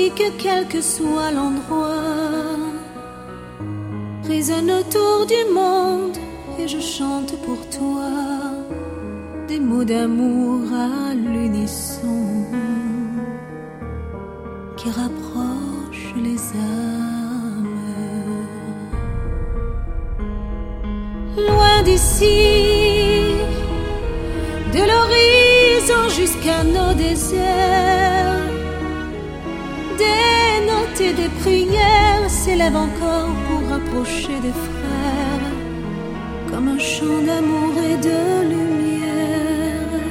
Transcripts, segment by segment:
que quel que soit l'endroit, résonne autour du monde et je chante pour toi des mots d'amour à l'unisson qui rapprochent les âmes. Loin d'ici, de l'horizon jusqu'à nos déserts, des notes et des prières s'élèvent encore pour rapprocher des frères, comme un chant d'amour et de lumière.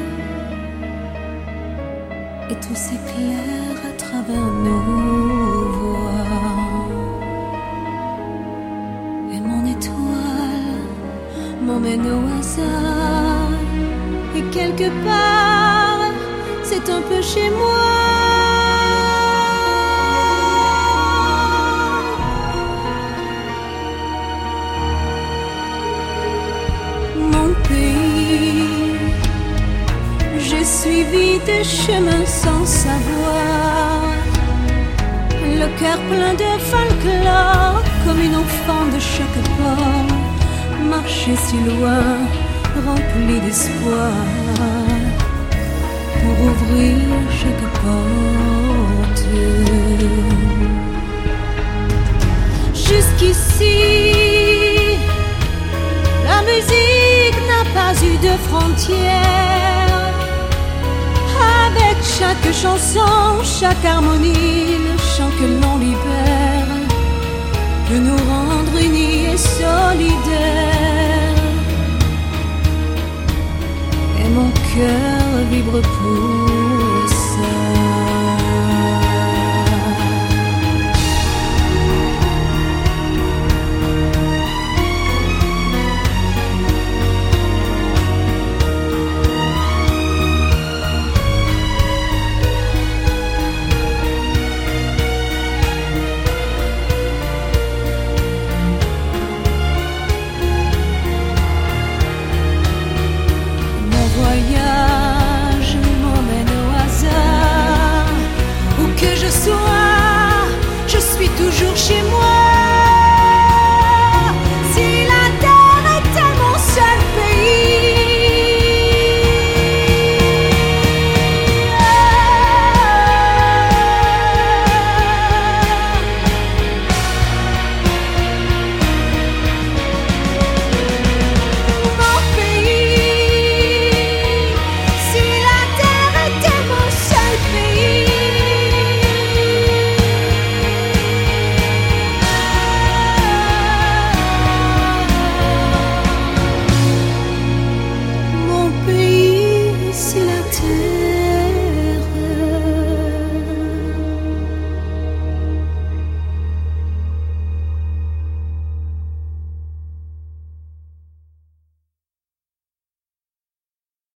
Et tout s'éclaire à travers nos voix. Et mon étoile m'emmène au hasard, et quelque part, c'est un peu chez moi. Mon pays, j'ai suivi des chemins sans savoir, le cœur plein de folklore, comme une enfant de chaque port, marcher si loin, rempli d'espoir, pour ouvrir chaque porte. Jusqu'ici, la musique n'a pas eu de frontières. Avec chaque chanson, chaque harmonie, le chant que l'on libère peut nous rendre unis et solidaires. Et mon cœur vibre pour ça.